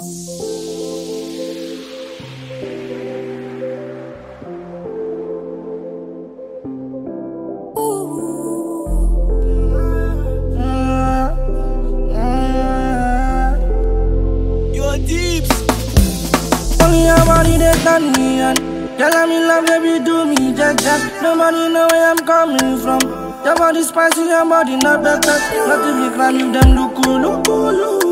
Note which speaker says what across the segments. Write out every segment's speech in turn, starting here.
Speaker 1: Nobody they turn me on. Girl, I'm in love, baby, do me jack jack. Nobody know where I'm coming from. Your body spicy, your body not better. Not to be crime, you them look cool.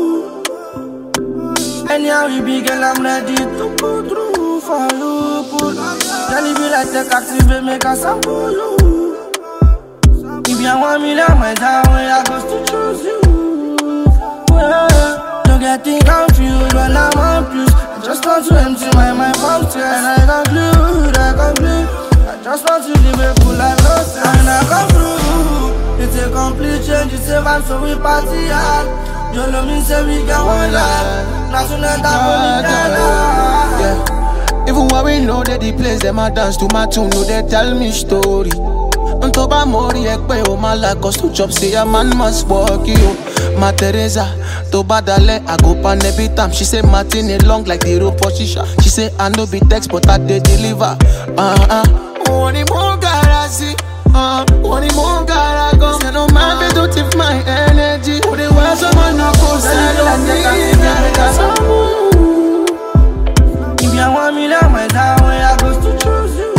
Speaker 1: Anyhow you be, girl, I'm ready to go through for you. Girl, you be like the active, make a sample you. If you want me, now my down way, I go to choose you. Don't get things confused when I'm on plus. Just want to empty my mind from tears. And I conclude I just want to live a full life, no sense. And I come through. It's a complete change, it's a vibe, so we party hard. You know me, say we get one life. Not tonight,
Speaker 2: yeah. Even when we know that the place, them a dance to my tune, no, they tell me story. On top of Mori, ekpe o malakos to chop, say a man must walk you. Ma Teresa, to badale, I go pan every time. She say Martin long like the rope for shisha. She say I no be text, but I dey deliver. Oni mo garasi, oni mo garago. Say no man be to tip my energy. Who they want someone no go sell on me?
Speaker 1: If you want me, let my down way, I go to choose you.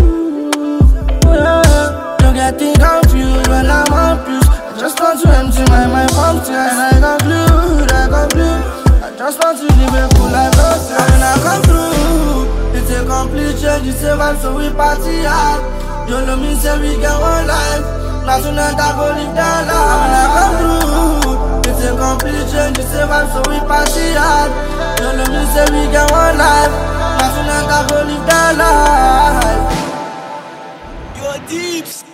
Speaker 1: Don't get things confused when I'm on plus. I just want to empty my mind from tears. And I conclude I just want to live a full life, no sense. And I come through. It's a complete change, it's a vibe, so we party hard. You know me, say we get one life. Now tonight I go live that life. And I come through. It's a complete change, it's a vibe, so we party hard. You know me, say we get one life. Now tonight I go live that life.
Speaker 3: You're deep.